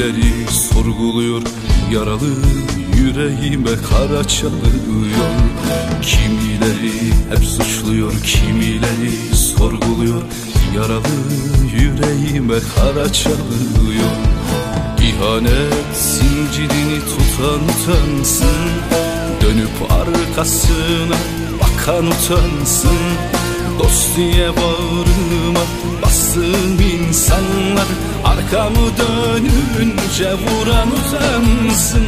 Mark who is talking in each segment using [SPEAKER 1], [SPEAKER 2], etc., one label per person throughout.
[SPEAKER 1] Kimileri sorguluyor, yaralı yüreğime kara çalıyor. Kimileri hep suçluyor, kimileri sorguluyor, yaralı yüreğime kara çalıyor. İhanet zincirini tutan utansın, dönüp arkasına bakan utansın. Dost diye bağrıma bastığım insanlar arkamı dönünce vuran utansın.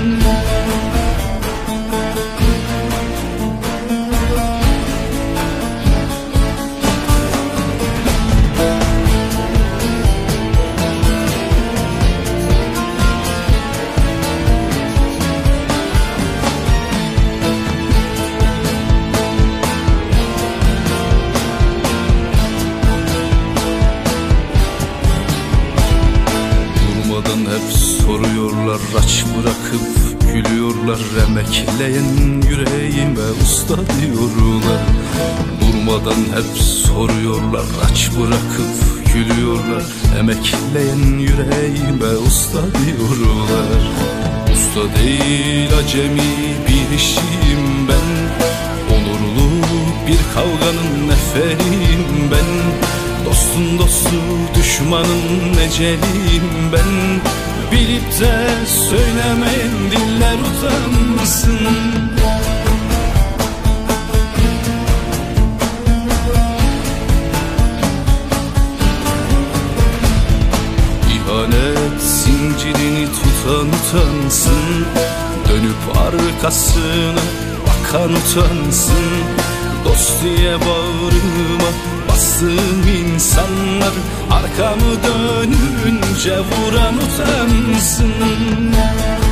[SPEAKER 1] Hep soruyorlar, aç bırakıp gülüyorlar. Emekleyen yüreğime usta diyorlar. Durmadan hep soruyorlar, aç bırakıp gülüyorlar. Emekleyen yüreğime usta diyorlar. Usta değil acemi bir işim ben, onurlu bir kavganın neferiyim ben. Dostun dostu, düşmanın ecelim ben. Bilip de söylemeyen diller utansın. İhanet zincirini tutan utansın, dönüp arkasına bakan utansın. Dost diye bağrıma bastığım insanlar arkamı dönünce vuran utansın.